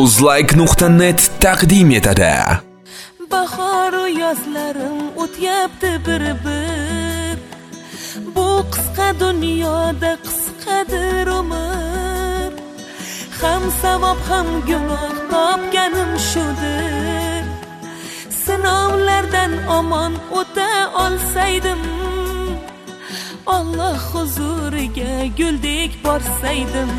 Uzlike.net taqdim etadi. Bahor u yozlarim o'tyapti bir-bir. Bu qisqa dunyoda qisqadir umr. Ham savob ham gunoh topganim shudir. Sinovlardan omon o'ta olsaydim, Alloh huzuriga guldek borsaydim.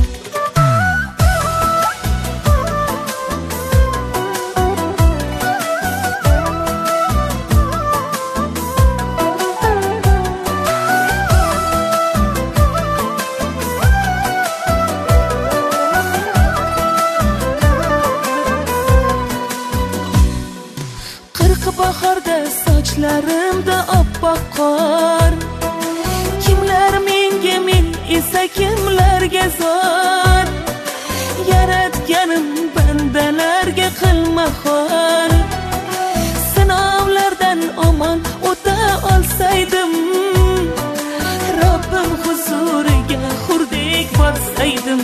Bahorda sochlarimda oppoq qor. Kimlar menga, men esa kimlarga zor. Yaratganim bandalarga qilma xor. Sinovlardan omon o'ta olsaydim, Robbim huzuriga xurdek borsaydim.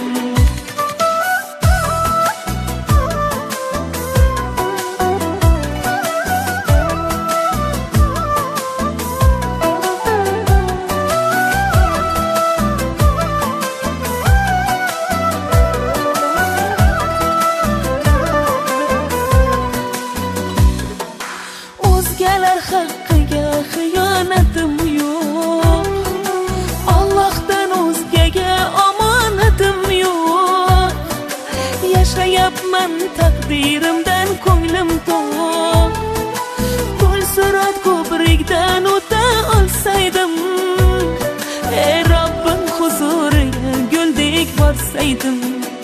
O'zgalar haqqiga xiyonatim yo'q. Allohdan o'zgaga omonatim yo'q. Yashayapman taqdirimdan ko'nglim to'q. Pul surat ko'prikdan o'ta olsaydim, ey Robbim huzuriga guldek borsaydim.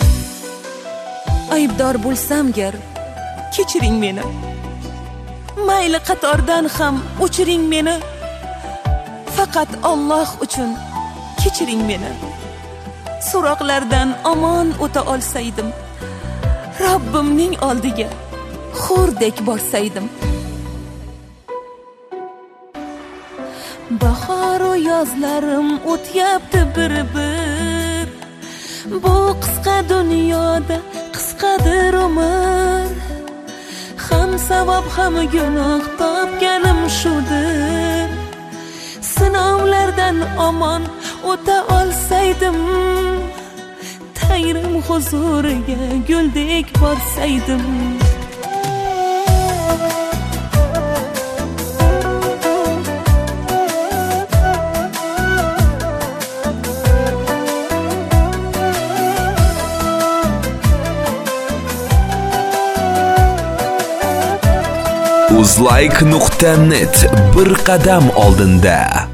Aybdor bo'lsam gar, kechiring meni. Mayli qatordan ham o'chiring meni. Faqat Alloh uchun kechiring meni. So'roqlardan omon o'ta olsaydim, Robbimning oldiga xurdek borsaydim. Bahor u yozlarim o'tyapti bir-bir. Bu qisqa dunyoda qisqadir umr. Ham savob ham gunoh topganim shudir. Sinovlardan omon o'ta olsaydim, Tangrim huzuriga guldek borsaydim. Uzlike.net bir qadam oldinda.